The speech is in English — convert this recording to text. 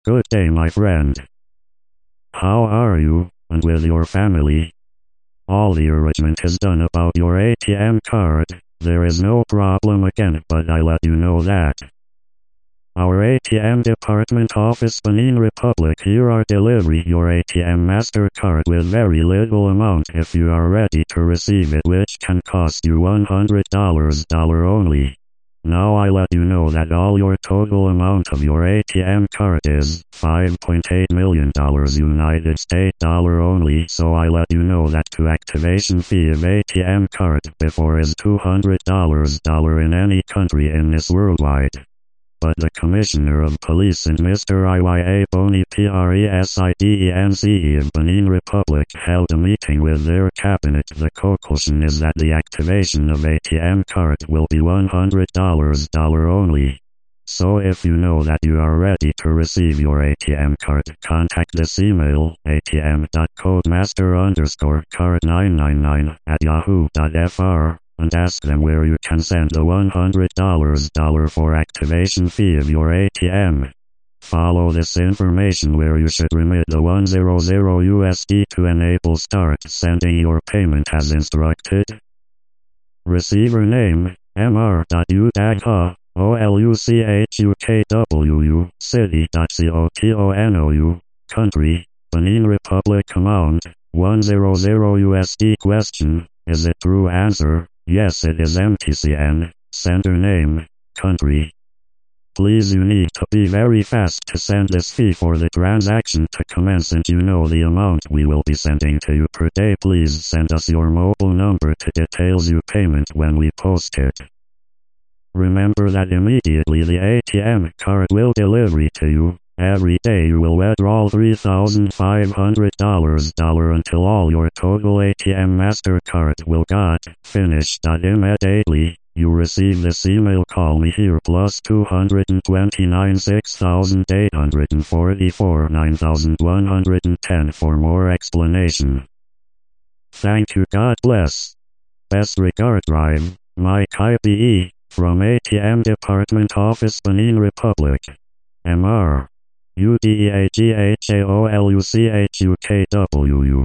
Good day, my friend. How are you, and with your family? All the arrangement is done about your ATM card. There is no problem again, but I let you know that. Our ATM department office, Benin Republic, here are delivery your ATM MasterCard with very little amount if you are ready to receive it, which can cost you $100 only. Now I let you know that all your total amount of your ATM card is $5.8 million United States dollar only, so I let you know that to activation fee of ATM card before is $200 in any country in this worldwide. But the Commissioner of Police and Mr. Iya Boni Presidence of Benin Republic held a meeting with their cabinet. The conclusion is that the activation of ATM card will be $100 only. So if you know that you are ready to receive your ATM card, contact this email, atm.codemaster_card999@yahoo.fr. and ask them where you can send the $100 for activation fee of your ATM. Follow this information where you should remit the $100 to enable start sending your payment as instructed. Receiver name, mr.udagha, oluchukwu, city.cotonou, country, Benin Republic. Amount, $100. Question, is it true? Answer, yes it is. MTCN, sender name, country. Please, you need to be very fast to send this fee for the transaction to commence, and you know the amount we will be sending to you per day. Please send us your mobile number to details your payment when we post it. Remember that immediately the ATM card will deliver to you. Every day you will withdraw $3,500 until all your total ATM MasterCard will got finished. Immediately you receive this email, call me here +229 6844 9110 for more explanation. Thank you. God bless. Best regard. Drive, Mike IBE, from ATM Department Office, Benin Republic. Mr. UDAGHAOLUCHUKWU